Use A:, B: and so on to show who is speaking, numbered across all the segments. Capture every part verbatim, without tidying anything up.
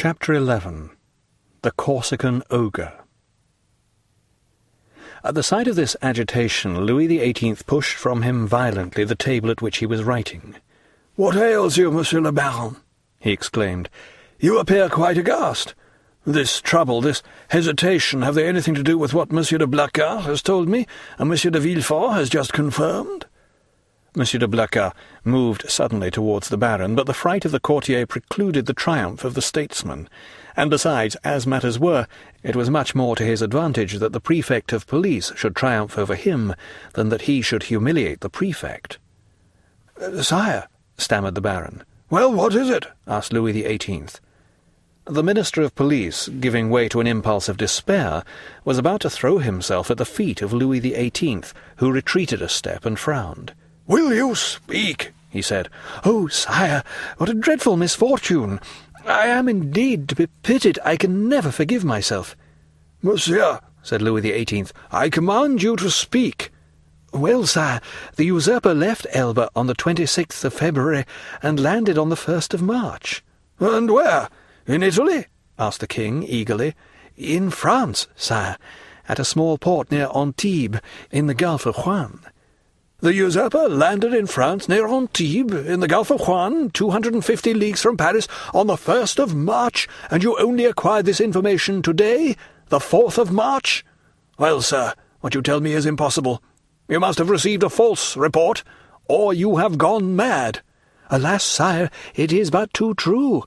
A: Chapter eleven. The Corsican Ogre. At the sight of this agitation, Louis the Eighteenth pushed from him violently the table at which he was writing.
B: "What ails you, Monsieur le Baron?"
A: he exclaimed.
B: "You appear quite aghast. This trouble, this hesitation, have they anything to do with what Monsieur de Blacas has told me, and Monsieur de Villefort has just confirmed?"
A: Monsieur de Blacas moved suddenly towards the Baron, but the fright of the courtier precluded the triumph of the statesman, and besides, as matters were, it was much more to his advantage that the prefect of police should triumph over him than that he should humiliate the prefect.
B: Uh, "Sire,"
A: stammered the Baron.
B: "Well, what is it?"
A: asked Louis the Eighteenth. The Minister of Police, giving way to an impulse of despair, was about to throw himself at the feet of Louis the Eighteenth, who retreated a step and frowned.
B: "Will you speak?"
A: he said. "Oh, sire, what a dreadful misfortune! I am indeed to be pitied. I can never forgive myself."
B: "Monsieur,"
A: said Louis the Eighteenth,
B: "I command you to speak."
A: "Well, sire, the usurper left Elba on the twenty-sixth of February and landed on the first of March."
B: "And where? In Italy?"
A: asked the king eagerly. "In France, sire, at a small port near Antibes, in the Gulf of Juan."
B: "The usurper landed in France near Antibes, in the Gulf of Juan, two hundred and fifty leagues from Paris, on the first of March, and you only acquired this information today, the fourth of March? Well, sir, what you tell me is impossible. You must have received a false report, or you have gone mad."
A: "Alas, sire, it is but too true."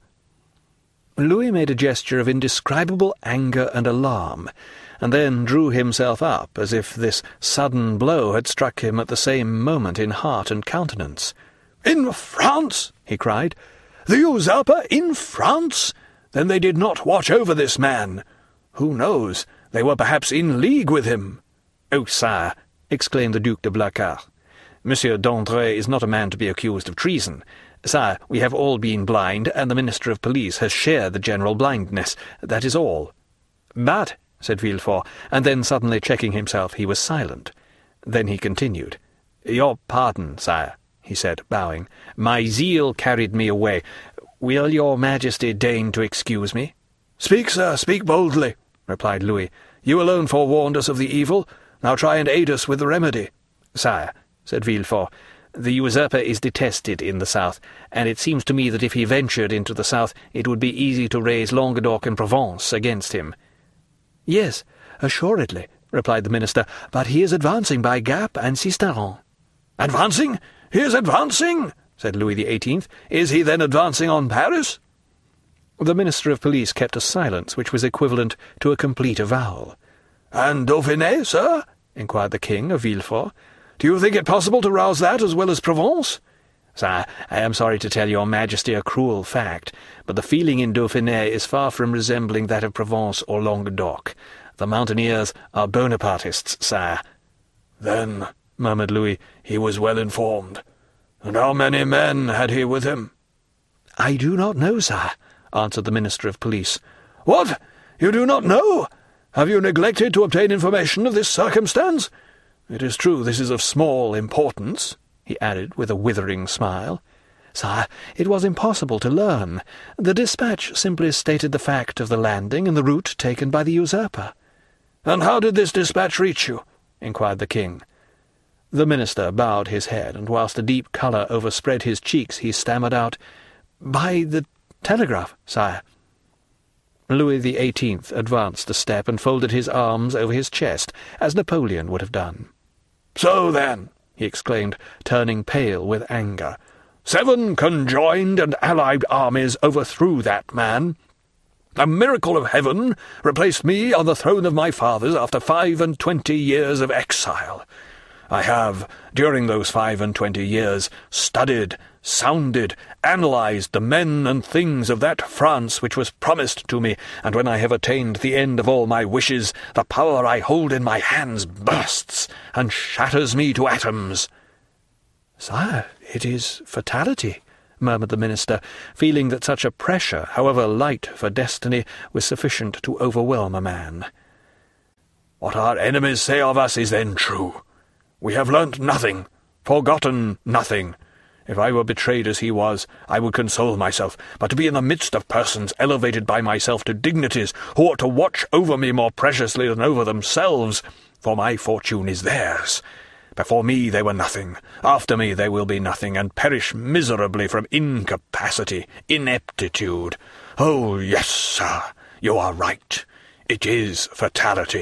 A: Louis made a gesture of indescribable anger and alarm, and then drew himself up, as if this sudden blow had struck him at the same moment in heart and countenance.
B: "In France?" he cried. "The usurper in France? Then they did not watch over this man. Who knows? They were perhaps in league with him."
A: "Oh, sire," exclaimed the Duc de Blacas, "Monsieur d'André is not a man to be accused of treason. Sire, we have all been blind, and the Minister of Police has shared the general blindness. That is all." "But," said Villefort, and then suddenly checking himself, he was silent. Then he continued. "Your pardon, sire," he said, bowing. "My zeal carried me away. Will your Majesty deign to excuse me?"
B: "Speak, sir, speak boldly," replied Louis. "You alone forewarned us of the evil. Now try and aid us with the remedy."
A: "Sire," said Villefort, "the usurper is detested in the south, and it seems to me that if he ventured into the south, it would be easy to raise Languedoc and Provence against him." "Yes, assuredly," replied the minister, "but he is advancing by Gap and Sisteron."
B: "Advancing? He is advancing?" said Louis the Eighteenth. "Is he then advancing on Paris?"
A: The Minister of Police kept a silence which was equivalent to a complete avowal.
B: "And Dauphiné, sir?" inquired the king of Villefort. "Do you think it possible to rouse that as well as Provence?"
A: "Sire, I am sorry to tell your Majesty a cruel fact, but the feeling in Dauphiné is far from resembling that of Provence or Languedoc. The mountaineers are Bonapartists, sire."
B: "Then," murmured Louis, "he was well informed. And how many men had he with him?"
A: "I do not know, sire," answered the Minister of Police.
B: "What? You do not know? Have you neglected to obtain information of this circumstance? It is true this is of small importance," he added with a withering smile.
A: "Sire, it was impossible to learn. The dispatch simply stated the fact of the landing and the route taken by the usurper."
B: "And how did this dispatch reach you?" inquired the king.
A: The minister bowed his head, and whilst a deep colour overspread his cheeks, he stammered out, "By the telegraph, sire." Louis the Eighteenth advanced a step and folded his arms over his chest, as Napoleon would have done.
B: "So then," he exclaimed, turning pale with anger, "seven conjoined and allied armies overthrew that man. A miracle of heaven replaced me on the throne of my fathers after five and twenty years of exile. I have, during those five and twenty years, studied, sounded, analysed the men and things of that France which was promised to me, and when I have attained the end of all my wishes, the power I hold in my hands bursts and shatters me to atoms."
A: "Sire, it is fatality," murmured the minister, feeling that such a pressure, however light for destiny, was sufficient to overwhelm a man.
B: "What our enemies say of us is then true. We have learnt nothing, forgotten nothing. If I were betrayed as he was, I would console myself, but to be in the midst of persons elevated by myself to dignities, who ought to watch over me more preciously than over themselves, for my fortune is theirs. Before me they were nothing, after me they will be nothing, and perish miserably from incapacity, ineptitude. Oh, yes, sir, you are right. It is fatality."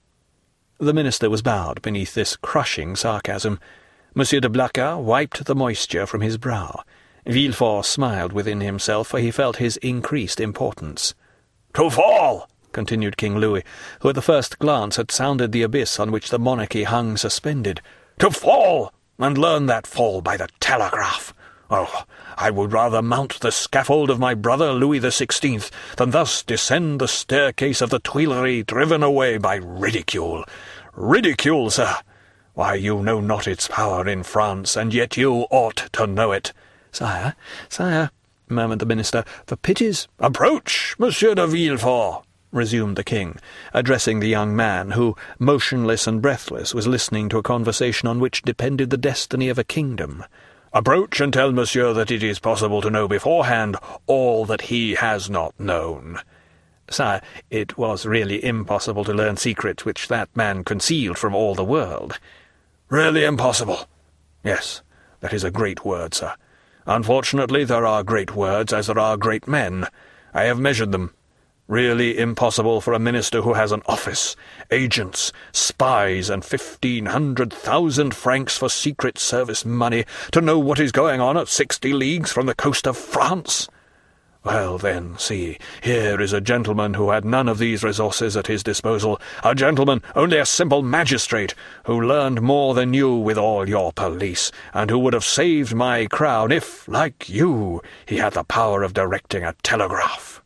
A: The minister was bowed beneath this crushing sarcasm. Monsieur de Blacas wiped the moisture from his brow. Villefort smiled within himself, for he felt his increased importance.
B: "To fall!"
A: continued King Louis, who at the first glance had sounded the abyss on which the monarchy hung suspended.
B: "To fall, and learn that fall by the telegraph! Oh, I would rather mount the scaffold of my brother Louis the Sixteenth than thus descend the staircase of the Tuileries driven away by ridicule. Ridicule, sir! Why, you know not its power in France, and yet you ought to know it."
A: "Sire, sire," murmured the minister, "for pity's—"
B: "Approach, Monsieur de Villefort," resumed the king, addressing the young man, who, motionless and breathless, was listening to a conversation on which depended the destiny of a kingdom. "Approach and tell monsieur that it is possible to know beforehand all that he has not known."
A: "Sire, it was really impossible to learn secrets which that man concealed from all the world."
B: "Really impossible? Yes, that is a great word, sir. Unfortunately, there are great words as there are great men. I have measured them. Really impossible for a minister who has an office, agents, spies, and fifteen hundred thousand francs for secret service money to know what is going on at sixty leagues from the coast of France. Well, then, see, here is a gentleman who had none of these resources at his disposal, a gentleman, only a simple magistrate, who learned more than you with all your police, and who would have saved my crown if, like you, he had the power of directing a telegraph."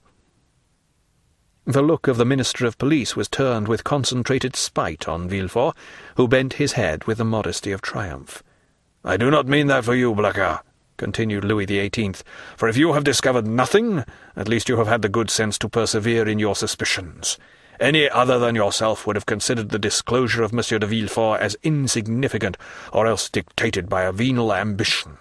A: The look of the Minister of Police was turned with concentrated spite on Villefort, who bent his head with the modesty of triumph.
B: "I do not mean that for you, Blacas," continued Louis the Eighteenth, "for if you have discovered nothing, at least you have had the good sense to persevere in your suspicions. Any other than yourself would have considered the disclosure of Monsieur de Villefort as insignificant, or else dictated by a venal ambition."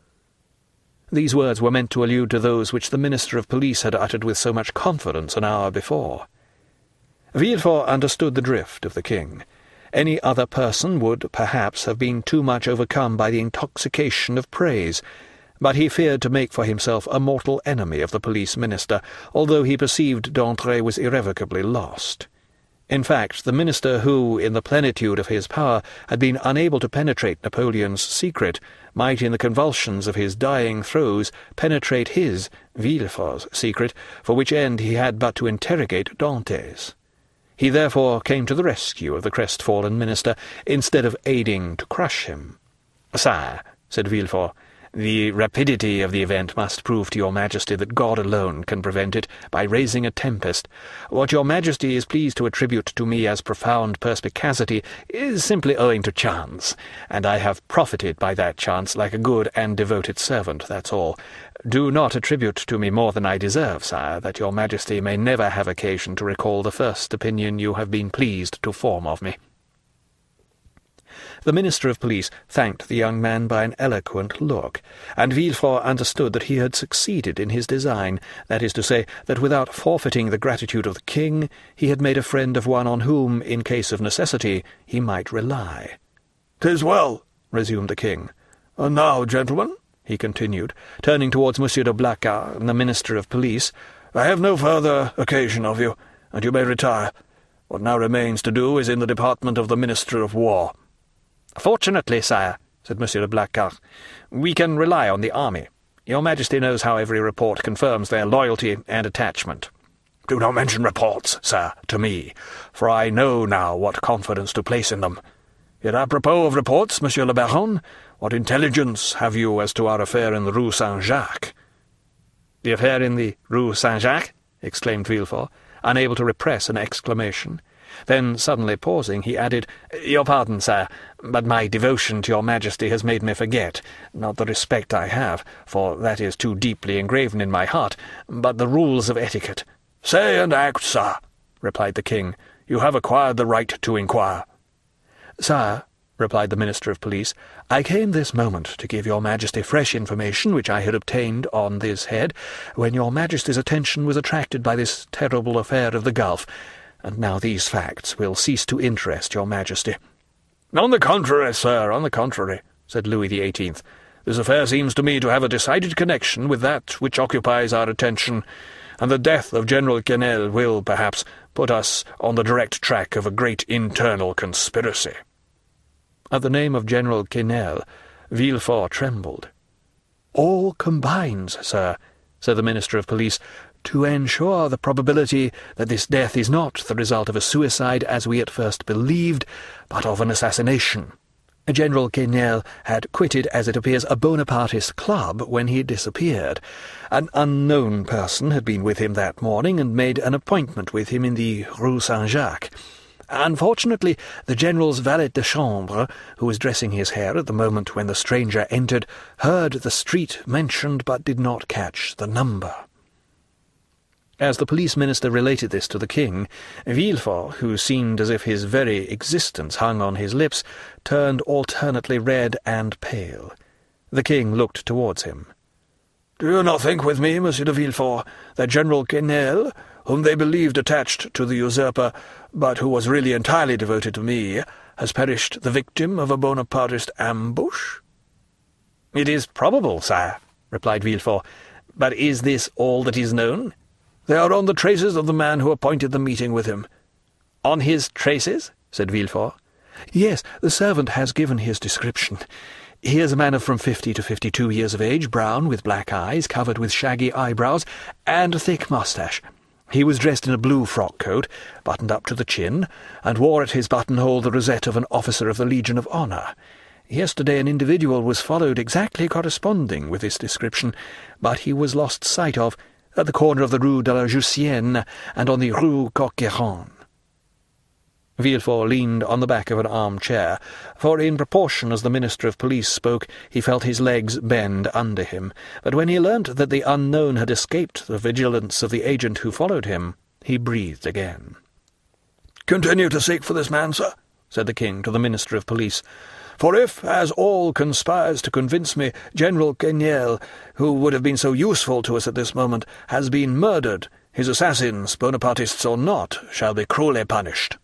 A: These words were meant to allude to those which the Minister of Police had uttered with so much confidence an hour before. Villefort understood the drift of the king. Any other person would, perhaps, have been too much overcome by the intoxication of praise, but he feared to make for himself a mortal enemy of the police minister, although he perceived d'André was irrevocably lost. In fact, the minister who, in the plenitude of his power, had been unable to penetrate Napoleon's secret, might, in the convulsions of his dying throes, penetrate his, Villefort's, secret, for which end he had but to interrogate Dantes. He therefore came to the rescue of the crestfallen minister, instead of aiding to crush him. "Sire," said Villefort, "the rapidity of the event must prove to your Majesty that God alone can prevent it by raising a tempest. What your Majesty is pleased to attribute to me as profound perspicacity is simply owing to chance, and I have profited by that chance like a good and devoted servant, that's all. Do not attribute to me more than I deserve, sire, that your Majesty may never have occasion to recall the first opinion you have been pleased to form of me." The Minister of Police thanked the young man by an eloquent look, and Villefort understood that he had succeeded in his design, that is to say, that without forfeiting the gratitude of the king, he had made a friend of one on whom, in case of necessity, he might rely.
B: "'Tis well," resumed the king. "And now, gentlemen," he continued, turning towards Monsieur de Blacas and the Minister of Police, "I have no further occasion of you, and you may retire. What now remains to do is in the department of the Minister of War."
A: "Fortunately, sire," said Monsieur de Blacas, "we can rely on the army. Your Majesty knows how every report confirms their loyalty and attachment."
B: "Do not mention reports, sir, to me, for I know now what confidence to place in them. Yet apropos of reports, Monsieur le Baron, what intelligence have you as to our affair in the Rue Saint-Jacques?"
A: "The affair in the Rue Saint-Jacques?" exclaimed Villefort, unable to repress an exclamation. Then, suddenly pausing, he added, "Your pardon, sire, but my devotion to your Majesty has made me forget, not the respect I have, for that is too deeply engraven in my heart, but the rules of etiquette."
B: "Say and act, sir," replied the king. "You have acquired the right to inquire."
A: "Sire," replied the Minister of Police. "I came this moment to give your Majesty fresh information which I had obtained on this head, when your Majesty's attention was attracted by this terrible affair of the Gulf, and now these facts will cease to interest your Majesty."
B: "On the contrary, sir, on the contrary," said Louis the Eighteenth. "This affair seems to me to have a decided connection with that which occupies our attention, and the death of General Quesnel will, perhaps, put us on the direct track of a great internal conspiracy."
A: At the name of General Quesnel, Villefort trembled. "All combines, sir," said the Minister of Police, "to ensure the probability that this death is not the result of a suicide as we at first believed, but of an assassination. General Quesnel had quitted, as it appears, a Bonapartist club when he disappeared. An unknown person had been with him that morning and made an appointment with him in the Rue Saint-Jacques. Unfortunately, the General's valet de chambre, who was dressing his hair at the moment when the stranger entered, heard the street mentioned but did not catch the number." As the police minister related this to the king, Villefort, who seemed as if his very existence hung on his lips, turned alternately red and pale. The king looked towards him.
B: "Do you not think with me, Monsieur de Villefort, that General Quesnel, whom they believed attached to the usurper, but who was really entirely devoted to me, has perished the victim of a Bonapartist ambush?"
A: "It is probable, sire," replied Villefort. "But is this all that is known?"
B: "They are on the traces of the man who appointed the meeting with him."
A: "On his traces?" said Villefort.
C: "Yes, the servant has given his description. He is a man of from fifty to fifty-two years of age, brown, with black eyes, covered with shaggy eyebrows, and a thick moustache. He was dressed in a blue frock-coat, buttoned up to the chin, and wore at his buttonhole the rosette of an officer of the Legion of Honour. Yesterday an individual was followed exactly corresponding with this description, but he was lost sight of at the corner of the Rue de la Jussienne and on the Rue Coq-Héron."
A: Villefort leaned on the back of an arm-chair, for in proportion as the Minister of Police spoke he felt his legs bend under him, but when he learnt that the unknown had escaped the vigilance of the agent who followed him, he breathed again.
B: "Continue to seek for this man, sir," said the king to the Minister of Police. "For if, as all conspires to convince me, General Quesnel, who would have been so useful to us at this moment, has been murdered, his assassins, Bonapartists or not, shall be cruelly punished."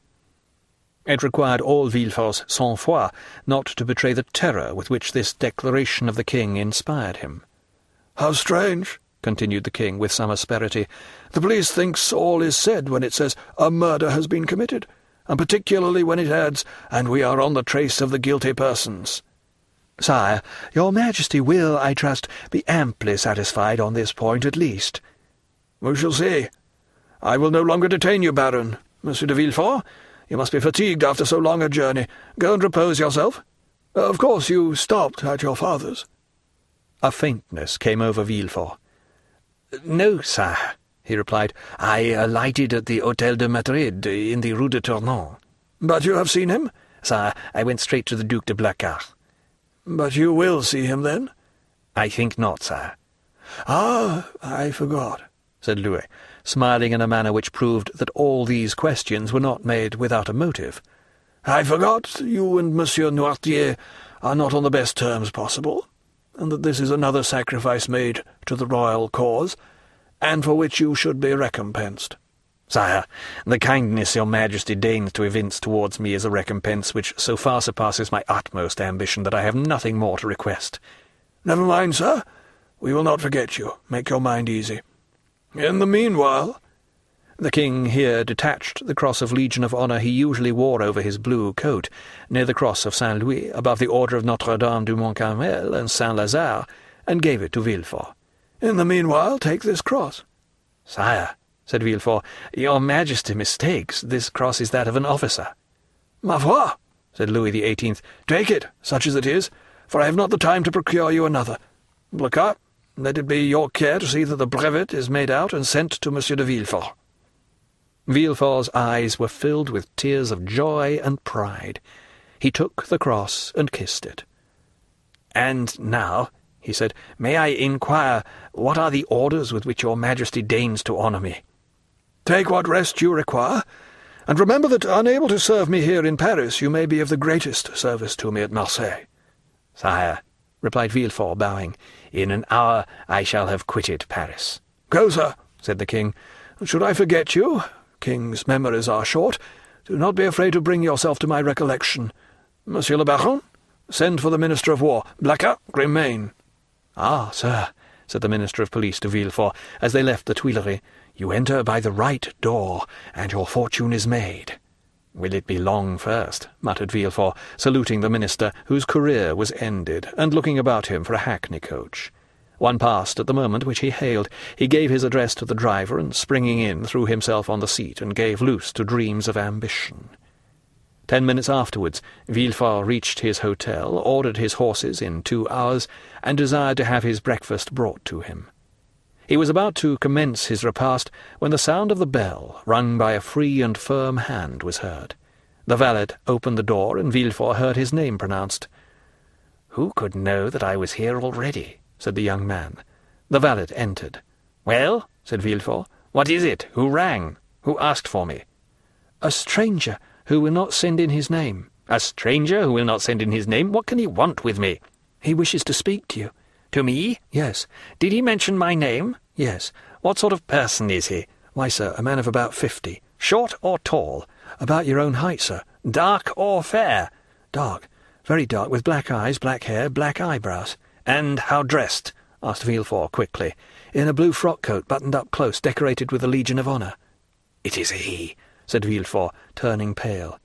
A: It required all Villefort's sang-froid not to betray the terror with which this declaration of the king inspired him.
B: "How strange," continued the king with some asperity. "The police thinks all is said when it says a murder has been committed, and particularly when it adds, and we are on the trace of the guilty persons."
C: "Sire, your Majesty will, I trust, be amply satisfied on this point at least."
B: "We shall see. I will no longer detain you, Baron. Monsieur de Villefort, you must be fatigued after so long a journey. Go and repose yourself. Of course you stopped at your father's."
A: A faintness came over Villefort. "No, sire," he replied. "I alighted at the Hôtel de Madrid, in the Rue de Tournon."
B: "But you have seen him?"
A: "Sire, I went straight to the Duc de Blacas."
B: "But you will see him, then?"
A: "I think not, sire."
B: "Ah, I forgot,"
A: said Louis, smiling in a manner which proved that all these questions were not made without a motive.
B: "I forgot you and Monsieur Noirtier are not on the best terms possible, and that this is another sacrifice made to the royal cause, and for which you should be recompensed."
A: "Sire, the kindness your Majesty deigns to evince towards me is a recompense which so far surpasses my utmost ambition that I have nothing more to request."
B: "Never mind, sir. We will not forget you. Make your mind easy. In the meanwhile—"
A: The king here detached the cross of Legion of Honour he usually wore over his blue coat, near the cross of Saint-Louis, above the Order of Notre-Dame du Mont-Carmel and Saint-Lazare, and gave it to Villefort.
B: "In the meanwhile, take this cross."
A: "Sire," said Villefort, "your Majesty mistakes. This cross is that of an officer."
B: "Ma foi,"
A: said Louis the Eighteenth.
B: "Take it, such as it is, for I have not the time to procure you another. Blacas, let it be your care to see that the brevet is made out and sent to Monsieur de Villefort."
A: Villefort's eyes were filled with tears of joy and pride. He took the cross and kissed it. "And now," he said, "may I inquire what are the orders with which your Majesty deigns to honour me?"
B: "Take what rest you require. And remember that, unable to serve me here in Paris, you may be of the greatest service to me at Marseille."
A: "Sire," replied Villefort, bowing, "in an hour I shall have quitted Paris."
B: "Go, sir," said the king. "Should I forget you, kings' memories are short, do not be afraid to bring yourself to my recollection. Monsieur le Baron, send for the Minister of War. Blacas, remain."
A: "Ah, sir," said the Minister of Police to Villefort, as they left the Tuileries, "you enter by the right door, and your fortune is made." "Will it be long first?" muttered Villefort, saluting the minister, whose career was ended, and looking about him for a hackney coach. One passed at the moment which he hailed. He gave his address to the driver, and springing in, threw himself on the seat and gave loose to dreams of ambition. Ten minutes afterwards, Villefort reached his hotel, ordered his horses in two hours, and desired to have his breakfast brought to him. He was about to commence his repast when the sound of the bell, rung by a free and firm hand, was heard. The valet opened the door, and Villefort heard his name pronounced. "Who could know that I was here already?" said the young man. The valet entered. "Well," said Villefort, "what is it? Who rang? Who asked for me?"
C: "A stranger who will not send in his name."
A: "A stranger who will not send in his name? What can he want with me?"
C: "He wishes to speak to you."
A: "To me?"
C: "Yes."
A: "Did he mention my name?"
C: "Yes."
A: "What sort of person is he?"
C: "Why, sir, a man of about fifty."
A: "Short or tall?"
C: "About your own height, sir."
A: "Dark or fair?"
C: "Dark, very dark, with black eyes, black hair, black eyebrows."
A: "And how dressed?" asked Villefort quickly.
C: "In a blue frock-coat, buttoned up close, decorated with the Legion of Honour."
A: "It is he," said Villefort, turning pale.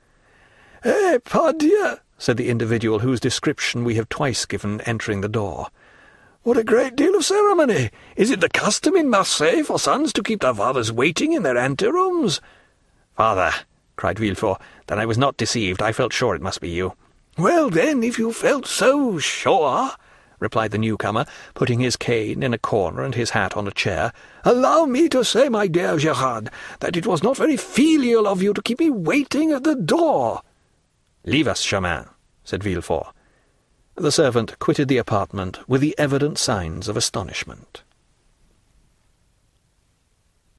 B: "Eh, pardieu,"
C: said the individual whose description we have twice given, entering the door.
B: "What a great deal of ceremony! Is it the custom in Marseille for sons to keep their fathers waiting in their anterooms?"
A: "Father," cried Villefort, "then I was not deceived. I felt sure it must be you."
B: "Well, then, if you felt so sure,"
C: replied the newcomer, putting his cane in a corner and his hat on a chair,
B: "allow me to say, my dear Gerard, that it was not very filial of you to keep me waiting at the door."
A: "Leave us, Chamin," said Villefort.
C: The servant quitted the apartment with the evident signs of astonishment.